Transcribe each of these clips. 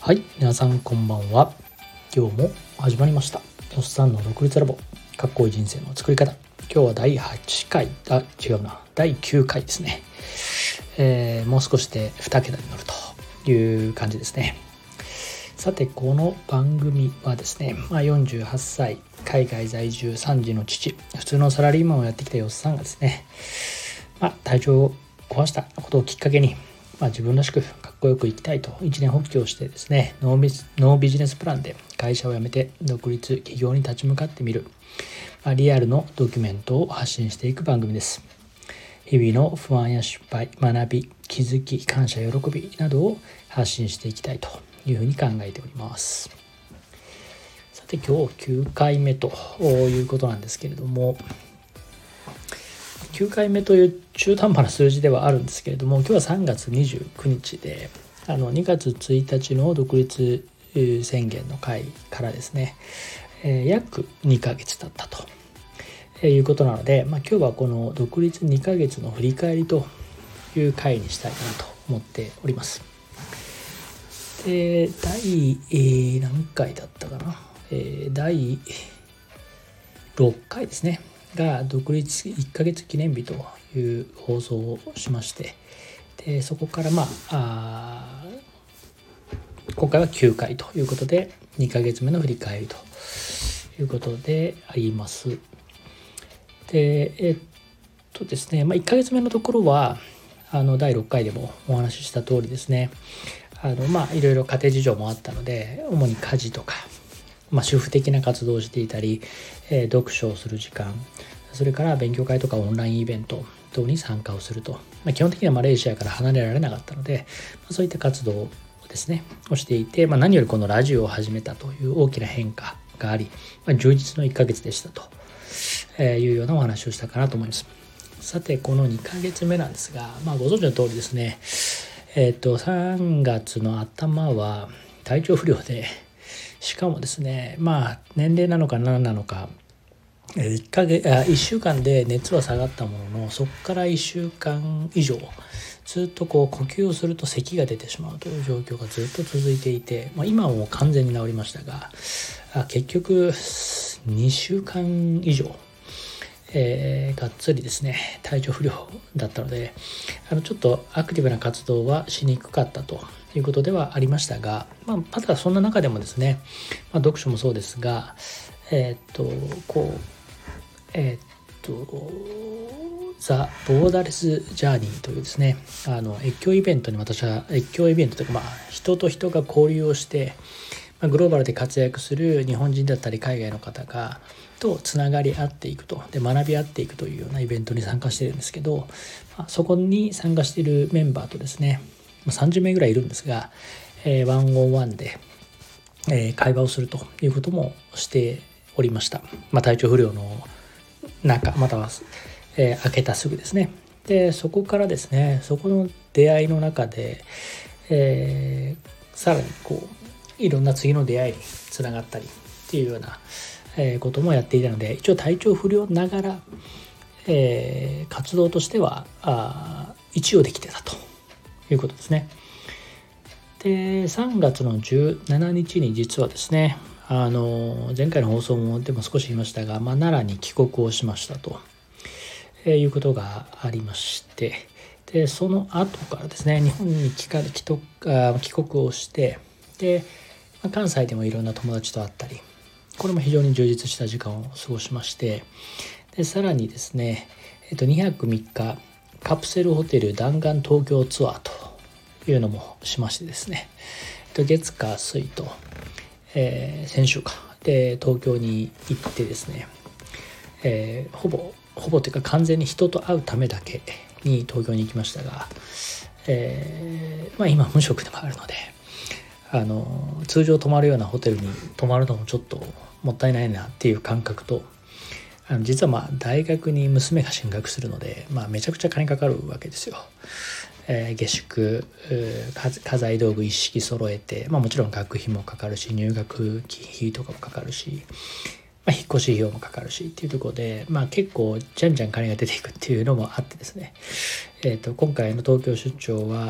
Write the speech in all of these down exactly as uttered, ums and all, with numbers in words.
はい、皆さんこんばんは。今日も始まりました。よっさんの独立ラボ、かっこいい人生の作り方。今日はだいはちかい、あ、違うな、だいきゅうかいですね。えー、もう少しでにけたに乗るという感じですね。さて、この番組はですね、まあ、よんじゅうはっさい、海外在住さんじの父、普通のサラリーマンをやってきたよっさんがですね、まあ、体調を壊したことをきっかけに、まあ、自分らしくかっこよく生きたいと一年発起をしてですね、ノービジ、ノービジネスプランで会社を辞めて独立起業に立ち向かってみる、まあ、リアルのドキュメントを発信していく番組です。日々の不安や失敗、学び、気づき、感謝、喜びなどを発信していきたいというふうに考えております。さて、今日きゅうかいめということなんですけれども、きゅうかいめという中途半端な数字ではあるんですけれども、今日はさんがつにじゅうくにちで、あのにがつついたちの独立宣言の会からですね、えー、約にかげつ経ったということなので、まあ、今日はこの独立にかげつの振り返りという回にしたいなと思っております。で、第、えー、何回だったかな、えー、だいろっかいですねが独立いっかげつ記念日という放送をしまして、でそこからまあ、あ今回はきゅうかいということでにかげつめの振り返りということであります。でえっとですね、まあ、いっかげつめのところはあのだいろっかいでもお話しした通りですね、あのまあいろいろ家庭事情もあったので、主に家事とか、まあ、主婦的な活動をしていたり、えー、読書をする時間、それから勉強会とかオンラインイベント等に参加をすると、まあ、基本的にはマレーシアから離れられなかったので、まあ、そういった活動をですねをしていて、まあ、何よりこのラジオを始めたという大きな変化があり、まあ、充実のいっかげつでしたというようなお話をしたかなと思います。さて、このにかげつめなんですが、まあ、ご存知の通りですね、えっとさんがつの頭は体調不良で、しかもですね、まあ年齢なのか何なのか、いっかげつあいっしゅうかんで熱は下がったものの、そこからいっしゅうかん以上ずっとこう呼吸をすると咳が出てしまうという状況がずっと続いていて、まあ、今はもう完全に治りましたが、あ結局にしゅうかん以上、えー、がっつりですね体調不良だったので、あのちょっとアクティブな活動はしにくかったということではありましたが、まあ、ただそんな中でもですね、まあ、読書もそうですが、えー、っとこうえー、っとザ・ボーダレス・ジャーニーというですね、あの越境イベントに私は越境イベントというか、まあ、人と人が交流をして、まあ、グローバルで活躍する日本人だったり海外の方がとつながり合っていくと、で学び合っていくというようなイベントに参加しているんですけど、まあ、そこに参加しているメンバーとですね、まあ、さんじゅうめいぐらいいるんですが、えー、ワンオンワンで、えー、会話をするということもしておりました。まあ、体調不良の中、または、えー、開けたすぐですね。でそこからですね、そこの出会いの中で、えー、さらにこういろんな次の出会いにつながったりっていうような、えー、こともやっていたので、一応体調不良ながら、えー、活動としてはあ一応できてたということですね。でさんがつのじゅうしちにちに実はですね、あの前回の放送もでも少し言いましたが、まあ、奈良に帰国をしましたと、えー、いうことがありまして、でその後からですね日本に帰国帰国をして、で、まあ、関西でもいろんな友達と会ったり、これも非常に充実した時間を過ごしまして、でさらにですね、えっと、にはくみっかカプセルホテル弾丸東京ツアーというのもしましてですね、えっと、月火水とえー、先週かで東京に行ってですね、えー、ほぼほぼというか完全に人と会うためだけに東京に行きましたが、えーまあ、今無職でもあるので、あの通常泊まるようなホテルに泊まるのもちょっともったいないなっていう感覚と、あの実はまあ大学に娘が進学するので、まあ、めちゃくちゃ金かかるわけですよ。えー、下宿、家財道具一式揃えて、まあ、もちろん学費もかかるし、入学費とかもかかるし、まあ、引っ越し費用もかかるしっていうところで、まあ、結構じゃんじゃん金が出ていくっていうのもあってですね、えー、と今回の東京出張は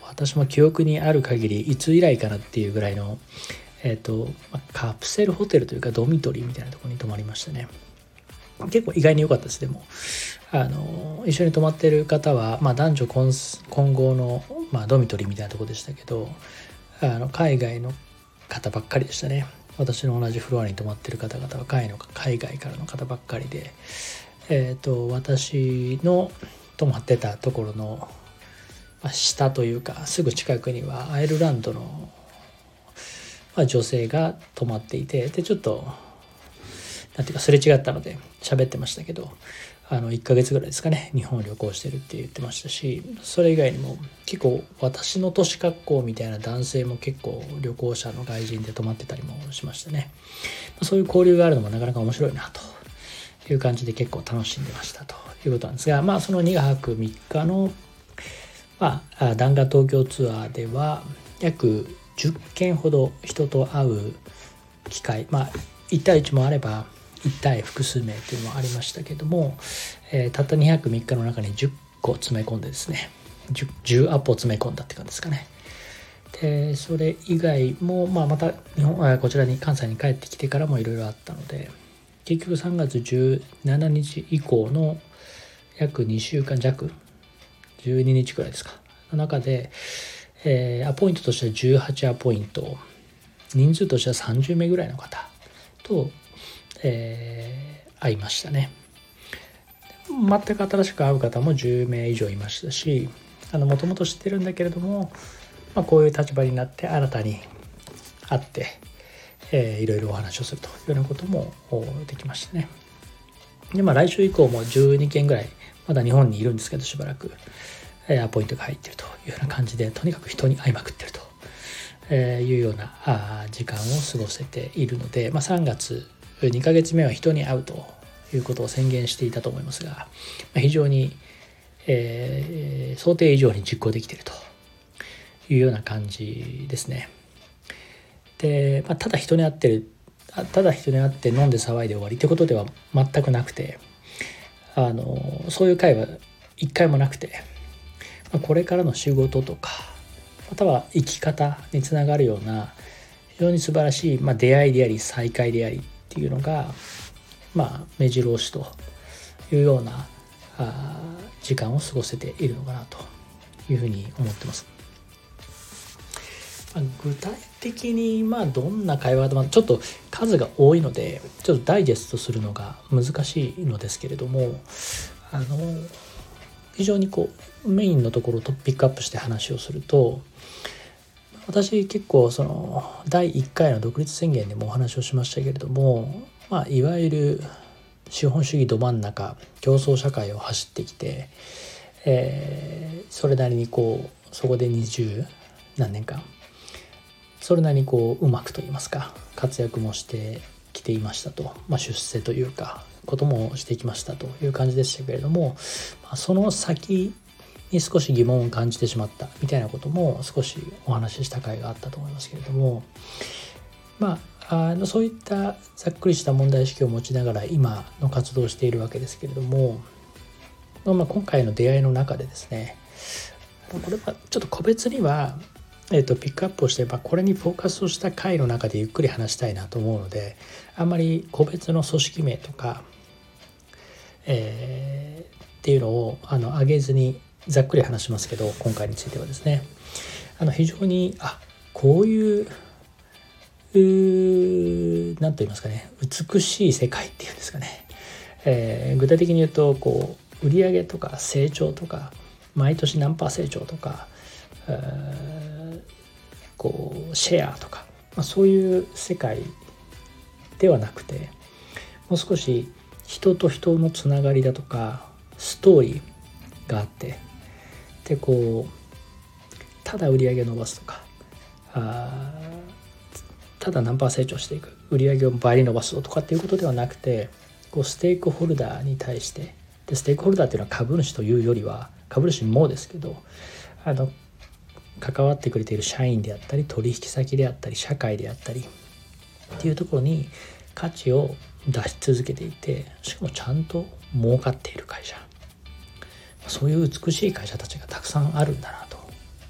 私も記憶にある限りいつ以来かなっていうぐらいの、えーとまあ、カプセルホテルというかドミトリーみたいなところに泊まりましたね。結構意外に良かったです。でもあの一緒に泊まってる方は、まあ、男女混混合の、まあ、ドミトリーみたいなところでしたけど、あの海外の方ばっかりでしたね。私の同じフロアに泊まってる方々は海の海外からの方ばっかりで、えーと私の泊まってたところの下というかすぐ近くにはアイルランドの女性が泊まっていて、でちょっとなんていうかすれ違ったので喋ってましたけど、あのいっかげつぐらいですかね、日本を旅行してるって言ってましたし、それ以外にも結構私の年格好みたいな男性も結構旅行者の外人で泊まってたりもしましたね。そういう交流があるのもなかなか面白いなという感じで結構楽しんでましたということなんですが、まあそのにはくみっかのまあ弾丸東京ツアーでは約じゅっけんほど人と会う機会、まあいち対いちもあればいち対複数名というのもありましたけども、えー、たったにはくみっかの中にじゅっこ詰め込んでですね 10, じゅうアポ詰め込んだって感じですかね。でそれ以外も、まあ、また日本こちらに関西に帰ってきてからもいろいろあったので、結局さんがつじゅうしちにち以降の約にしゅうかんじゃくじゅうににちくらいですかの中で、えー、アポイントとしてはじゅうはちアポイント、人数としてはさんじゅうめいぐらいの方とえー、会いましたね。全く新しく会う方もじゅうめい以上いましたし、もともと知ってるんだけれども、まあ、こういう立場になって新たに会って、えー、いろいろお話をするというようなこともできましたね。で、まあ、来週以降もじゅうにけんぐらいまだ日本にいるんですけど、しばらく、えー、アポイントが入っているというような感じで、とにかく人に会いまくってるというようなあ時間を過ごせているので、まあ、さんがつにかげつめは人に会うということを宣言していたと思いますが、非常に、えー、想定以上に実行できているというような感じですね。で、まあ、ただ人に会ってるただ人に会って飲んで騒いで終わりってことでは全くなくて、あのそういう会はいっかいもなくて、まあ、これからの仕事とかまたは生き方につながるような非常に素晴らしい、まあ、出会いであり再会でありっていうのが、まあ、目白押しというようなあ時間を過ごせているのかなというふうに思ってます。まあ、具体的にまあどんな会話でもちょっと数が多いのでちょっとダイジェストするのが難しいのですけれども、あの非常にこうメインのところをピックアップして話をすると、私結構そのだいいっかいの独立宣言でもお話をしましたけれども、まあ、いわゆる資本主義ど真ん中競争社会を走ってきて、えー、それなりにこうそこでにじゅうなんねんかんそれなりにこううまくといいますか活躍もしてきていましたと、まあ、出世というかこともしてきましたという感じでしたけれども、まあ、その先に少し疑問を感じてしまったみたいなことも少しお話しした回があったと思いますけれども、まあ、あのそういったざっくりした問題意識を持ちながら今の活動をしているわけですけれども、まあ、今回の出会いの中でですね、これはちょっと個別には、えー、とピックアップをして、まあ、これにフォーカスをした回の中でゆっくり話したいなと思うので、あんまり個別の組織名とか、えー、っていうのをあの上げずにざっくり話しますけど、今回についてはですね、あの非常にあこういう何と言いますかね、美しい世界っていうんですかね、えー、具体的に言うとこう売上とか成長とか毎年何パー成長とか、えー、こうシェアとか、まあ、そういう世界ではなくて、もう少し人と人のつながりだとかストーリーがあって、でこうただ売り上げ伸ばすとか、あただ何パー成長していく、売り上げを倍に伸ばすとかっていうことではなくて、こうステークホルダーに対して、でステークホルダーっていうのは株主というよりは株主もですけど、あの関わってくれている社員であったり取引先であったり社会であったりっていうところに価値を出し続けていて、しかもちゃんと儲かっている会社、そういう美しい会社たちがたくさんあるんだなと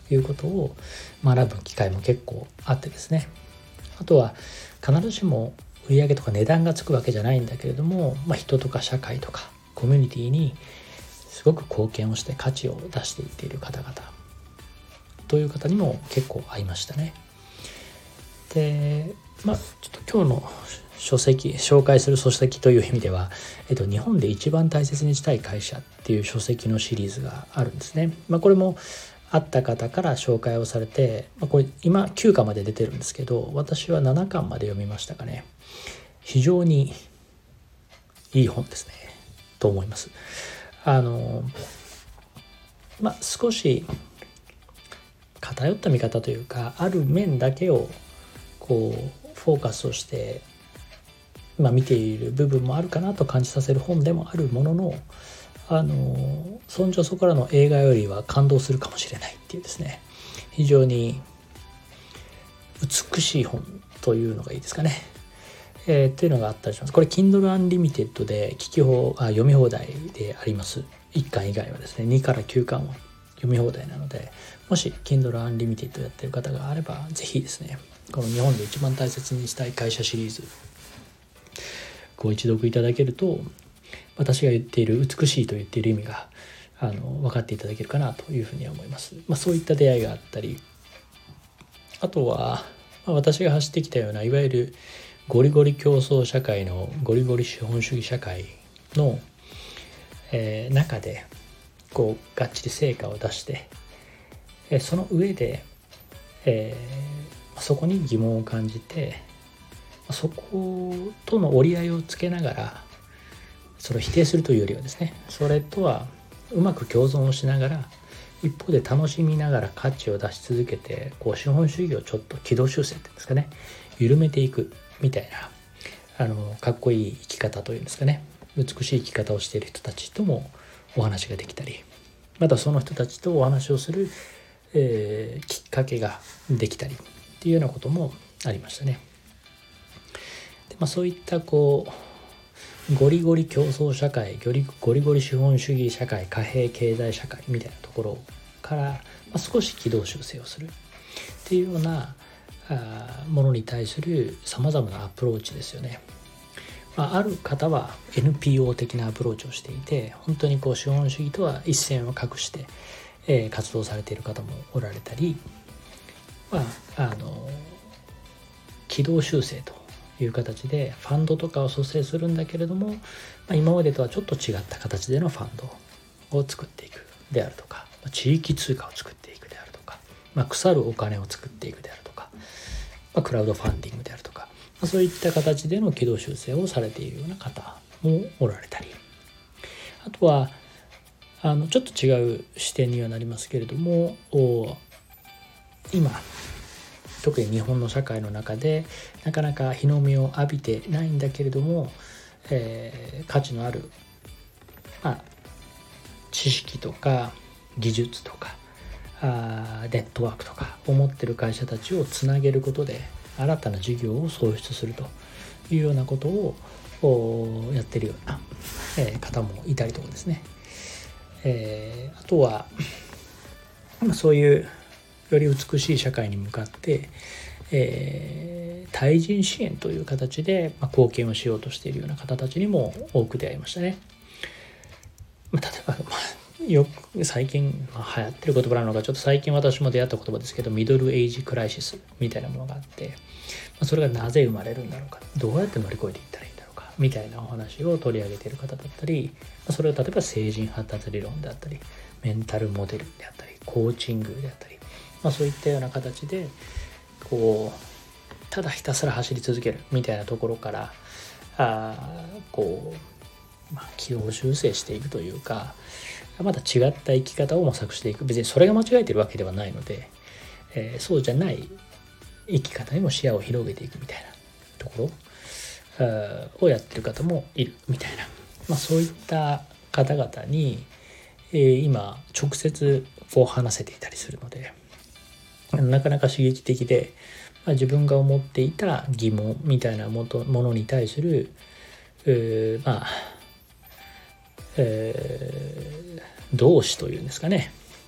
いうことを学ぶ機会も結構あってですね、あとは必ずしも売上とか値段がつくわけじゃないんだけれども、まあ、人とか社会とかコミュニティにすごく貢献をして価値を出していっている方々という方にも結構会いましたね。で、まあちょっと今日の書籍、紹介する書籍という意味では、えっと、日本で一番大切にしたい会社っていう書籍のシリーズがあるんですね。まあ、これも会った方から紹介をされて、まあ、これ今きゅうかんまで出てるんですけど、私はななかんまで読みましたかね。非常にいい本ですねと思います。あのまあ少し偏った見方というか、ある面だけをこうフォーカスをしてまあ、見ている部分もあるかなと感じさせる本でもあるものの、あのそんじょそこらの映画よりは感動するかもしれないっていうですね、非常に美しい本というのがいいですかね、えー、というのがあったりします。これ Kindle Unlimited で聞き放あ読み放題であります。いっかん以外はですねにからきゅうかんを読み放題なので、もし Kindle Unlimited やってる方があればぜひですね、この日本で一番大切にしたい会社シリーズご一読いただけると、私が言っている美しいと言っている意味があの分かっていただけるかなというふうに思います。まあ、そういった出会いがあったり、あとは、まあ、私が走ってきたようないわゆるゴリゴリ競争社会のゴリゴリ資本主義社会の、えー、中でこうがっちり成果を出して、えー、その上で、えー、そこに疑問を感じて、そことの折り合いをつけながら、それを否定するというよりはですね、それとはうまく共存をしながら、一方で楽しみながら価値を出し続けて、こう資本主義をちょっと軌道修正っていうんですかね、緩めていくみたいな、あのかっこいい生き方というんですかね、美しい生き方をしている人たちともお話ができたり、またその人たちとお話をする、えー、きっかけができたりっていうようなこともありましたね。まあ、そういったこうゴリゴリ競争社会、ゴリゴリゴリ資本主義社会、貨幣経済社会みたいなところから、まあ、少し軌道修正をするっていうようなあものに対するさまざまなアプローチですよね。まあ、ある方は エヌピーオー 的なアプローチをしていて、本当にこう資本主義とは一線を画して、えー、活動されている方もおられたり、まあ、あの軌道修正という形でファンドとかを蘇生するんだけれども、まあ、今までとはちょっと違った形でのファンドを作っていくであるとか、地域通貨を作っていくであるとか、まあ、腐るお金を作っていくであるとか、まあ、クラウドファンディングであるとか、まあ、そういった形での軌道修正をされているような方もおられたり、あとはあのちょっと違う視点にはなりますけれども、今特に日本の社会の中でなかなか日の目を浴びてないんだけれども、えー、価値のある、まあ、知識とか技術とかあネットワークとかを持ってる会社たちをつなげることで新たな事業を創出するというようなことをやってるような、えー、方もいたりとかですね、えー、あとはそういうより美しい社会に向かって、えー、対人支援という形で、まあ、貢献をしようとしているような方たちにも多く出会いましたね。まあ、例えば、まあ、よく最近、まあ、流行ってる言葉なのかちょっと最近私も出会った言葉ですけど、ミドルエイジクライシスみたいなものがあって、まあ、それがなぜ生まれるんだろうか、どうやって乗り越えていったらいいんだろうかみたいなお話を取り上げている方だったり、まあ、それを例えば成人発達理論であったりメンタルモデルであったりコーチングであったり、まあ、そういったような形でこうただひたすら走り続けるみたいなところからあこう、まあ、軌道修正していくというか、また違った生き方を模索していく、別にそれが間違えてるわけではないので、えー、そうじゃない生き方にも視野を広げていくみたいなところをやってる方もいるみたいな、まあ、そういった方々に、えー、今直接こう話せていたりするので、なかなか刺激的で、まあ、自分が思っていた疑問みたいなものに対する、えー、まあ、えー、同志というんですかね、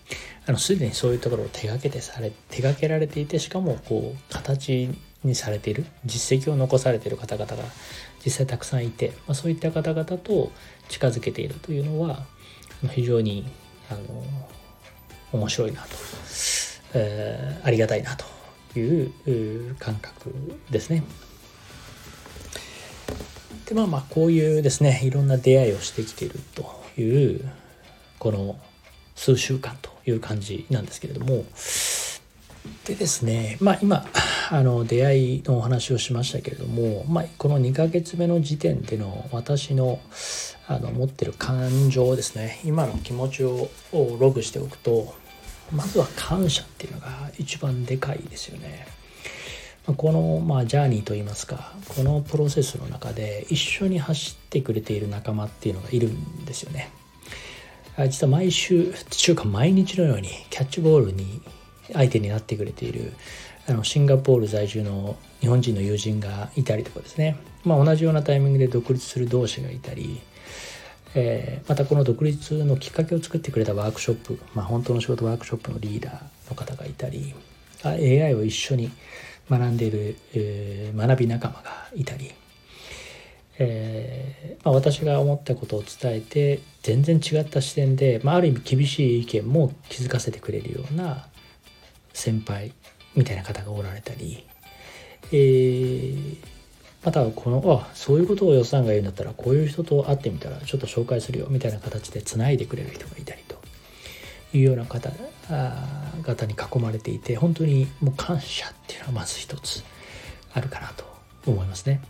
あのすでにそういうところを手がけてされ手がけられていて、しかもこう形にされている、実績を残されている方々が実際たくさんいて、まあ、そういった方々と近づけているというのは非常にあの面白いなと、えー、ありがたいなという感覚ですね。でまあまあこういうですね、いろんな出会いをしてきているというこの数週間という感じなんですけれども、でですね、まあ今あの出会いのお話をしましたけれども、まあ、このにかげつめの時点での私のあの持ってる感情ですね、今の気持ちをログしておくと、まずは感謝っていうのが一番でかいですよね。この、まあ、ジャーニーといいますか、このプロセスの中で一緒に走ってくれている仲間っていうのがいるんですよね。実は毎週週間毎日のようにキャッチボールに相手になってくれているあのシンガポール在住の日本人の友人がいたりとかですね、まあ、同じようなタイミングで独立する同士がいたり、えー、またこの独立のきっかけを作ってくれたワークショップ、まあ、本当の仕事ワークショップのリーダーの方がいたり、エーアイ を一緒に学んでいる、えー、学び仲間がいたり、えーまあ、私が思ったことを伝えて全然違った視点で、まあ、ある意味厳しい意見も気づかせてくれるような先輩みたいな方がおられたり、えー、またはこのあそういうことをよっさんが言うんだったらこういう人と会ってみたらちょっと紹介するよみたいな形でつないでくれる人がいたりというような方々に囲まれていて、本当にもう感謝っていうのはまず一つあるかなと思いますね。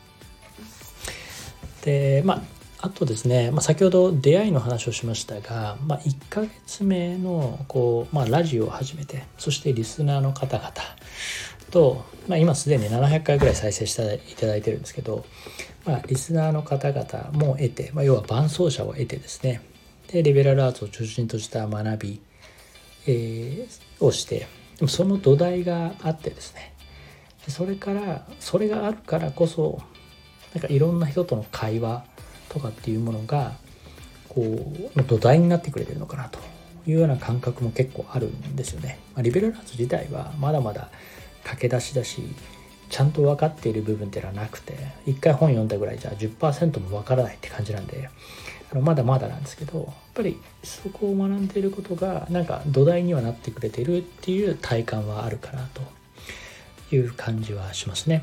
でまああとですね、まあ、先ほど出会いの話をしましたが、まあ、いっかげつめのこう、まあ、ラジオを始めて、そしてリスナーの方々と、まあ、今すでにななひゃっかいぐらい再生していただいてるんですけど、まあ、リスナーの方々も得て、まあ、要は伴走者を得てですね、でリベラルアーツを中心とした学び、えー、をして、その土台があってですね、それからそれがあるからこそなんかいろんな人との会話とかっていうものがこうの土台になってくれてるのかなというような感覚も結構あるんですよね。まあ、リベラルアーツ自体はまだまだ駆け出しだし、ちゃんと分かっている部分っていうのはなくて、一回本読んだぐらいじゃ じゅっパーセント も分からないって感じなんで、あのまだまだなんですけど、やっぱりそこを学んでいることがなんか土台にはなってくれてるっていう体感はあるかなという感じはしますね。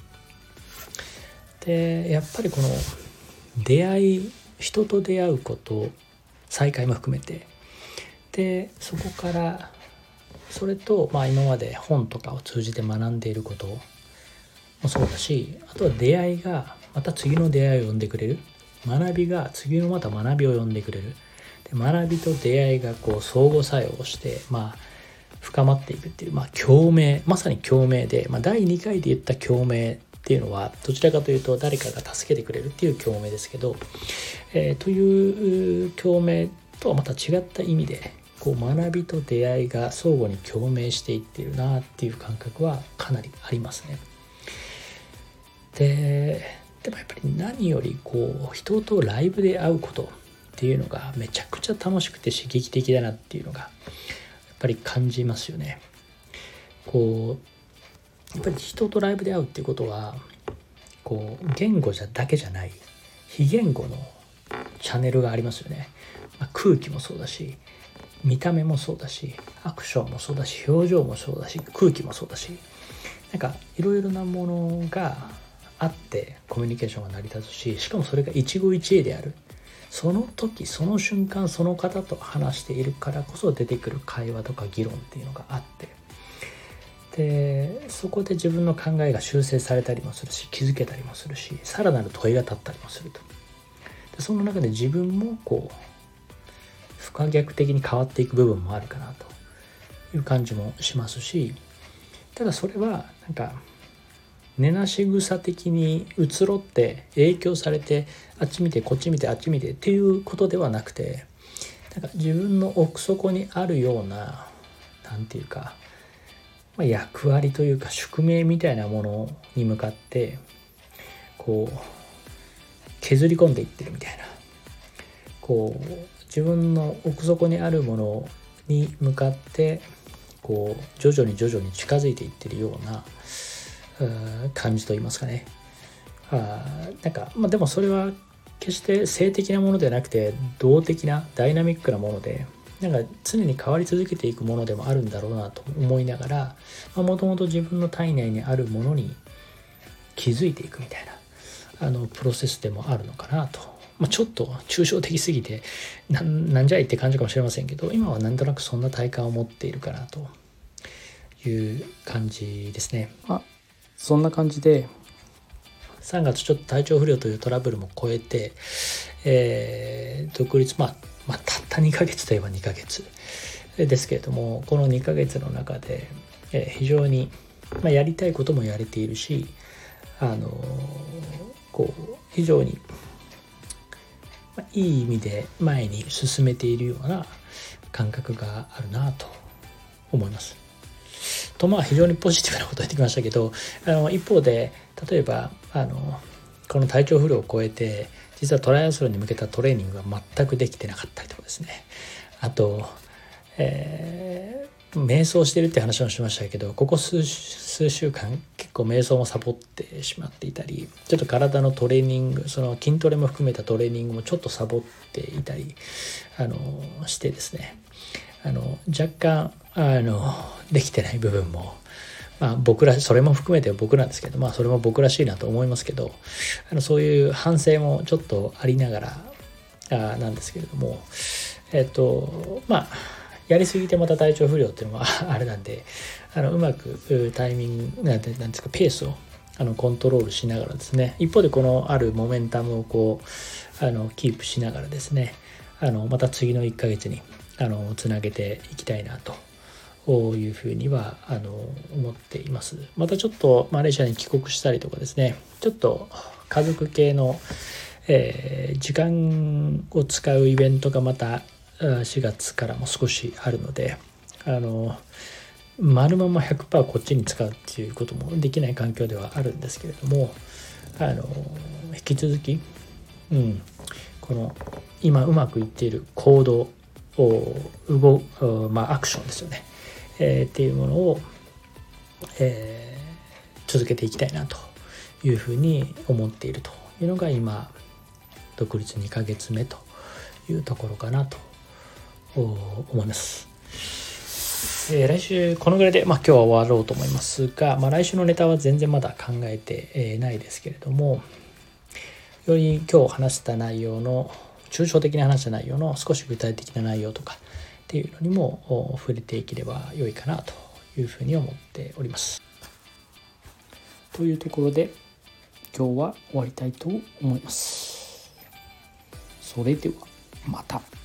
でやっぱりこの出会い、人と出会うこと、再会も含めて、でそこからそれと、まあ、今まで本とかを通じて学んでいることもそうだし、あとは出会いがまた次の出会いを呼んでくれる、学びが次のまた学びを呼んでくれる、で学びと出会いがこう相互作用して、まあ、深まっていくっていう、まあ、共鳴、まさに共鳴で、まあ、だいにかいで言った共鳴っていうのはどちらかというと誰かが助けてくれるっていう共鳴ですけど、えー、という共鳴とはまた違った意味でこう学びと出会いが相互に共鳴していっているなっていう感覚はかなりありますね。で、でもやっぱり何よりこう人とライブで会うことっていうのがめちゃくちゃ楽しくて刺激的だなっていうのがやっぱり感じますよね。こうやっぱり人とライブで会うっていうことはこう言語じゃだけじゃない非言語のチャンネルがありますよね。まあ、空気もそうだし、見た目もそうだし、アクションもそうだし、表情もそうだし、空気もそうだし、なんかいろいろなものがあってコミュニケーションが成り立つし、しかもそれが一期一会である。その時その瞬間その方と話しているからこそ出てくる会話とか議論っていうのがあって、でそこで自分の考えが修正されたりもするし、気づけたりもするし、さらなる問いが立ったりもすると。でその中で自分もこう不可逆的に変わっていく部分もあるかなという感じもしますし、ただそれはなんか根なし草的に移ろって影響されてあっち見てこっち見てあっち見てっていうことではなくて、なんか自分の奥底にあるようななんていうか、まあ、役割というか宿命みたいなものに向かってこう削り込んでいってるみたいな、こう自分の奥底にあるものをに向かってこう徐々に徐々に近づいていってるような感じといいますかね。あなんか、まあ、でもそれは決して性的なものではなくて動的なダイナミックなもので、なんか常に変わり続けていくものでもあるんだろうなと思いながら、もともと自分の体内にあるものに気づいていくみたいなあのプロセスでもあるのかなと、まあ、ちょっと抽象的すぎて な, なんじゃいって感じかもしれませんけど、今はなんとなくそんな体感を持っているかなという感じですね。まあ、そんな感じでさんがつちょっと体調不良というトラブルも超えて、えー、独立、まあ、まあたったにかげつといえばにかげつですけれども、このにかげつの中で、えー、非常に、まあ、やりたいこともやれているし、あのー、こう非常に、まあ、いい意味で前に進めているような感覚があるなと思います。とまあ非常にポジティブなことを言ってきましたけど、あの一方で例えばあのこの体調不良を超えて実はトライアスロンに向けたトレーニングが全くできてなかったりとかですね、あと、えー、瞑想してるって話もしましたけど、ここ 数, 数週間結構瞑想もサボってしまっていたり、ちょっと体のトレーニング、その筋トレも含めたトレーニングもちょっとサボっていたりあのしてですね、あの若干あのできてない部分も、まあ、僕らそれも含めて僕なんですけど、まあそれも僕らしいなと思いますけど、あのそういう反省もちょっとありながらあなんですけれども、えっとまあやりすぎてまた体調不良っていうのはあれなんで、あのうまくタイミングなんてなんですかペースをあのコントロールしながらですね、一方でこのあるモメンタムをこうあのキープしながらですね、あのまた次のいっかげつにあのつなげていきたいなというふうにはあの思っています。またちょっとマレーシアに帰国したりとかですね、ちょっと家族系の、えー、時間を使うイベントがまたしがつからも少しあるので、あの丸まま ひゃくパーセント こっちに使うっていうこともできない環境ではあるんですけれども、あの引き続き、うん、この今うまくいっている行動動まあアクションですよね、えー、っていうものを、えー、続けていきたいなというふうに思っているというのが今独立にかげつめというところかなと思います。えー、来週このぐらいで、まあ、今日は終わろうと思いますが、まあ、来週のネタは全然まだ考えてないですけれども、より今日話した内容の抽象的な話した内容の少し具体的な内容とかっていうのにも触れていければ良いかなというふうに思っております。というところで今日は終わりたいと思います。それではまた。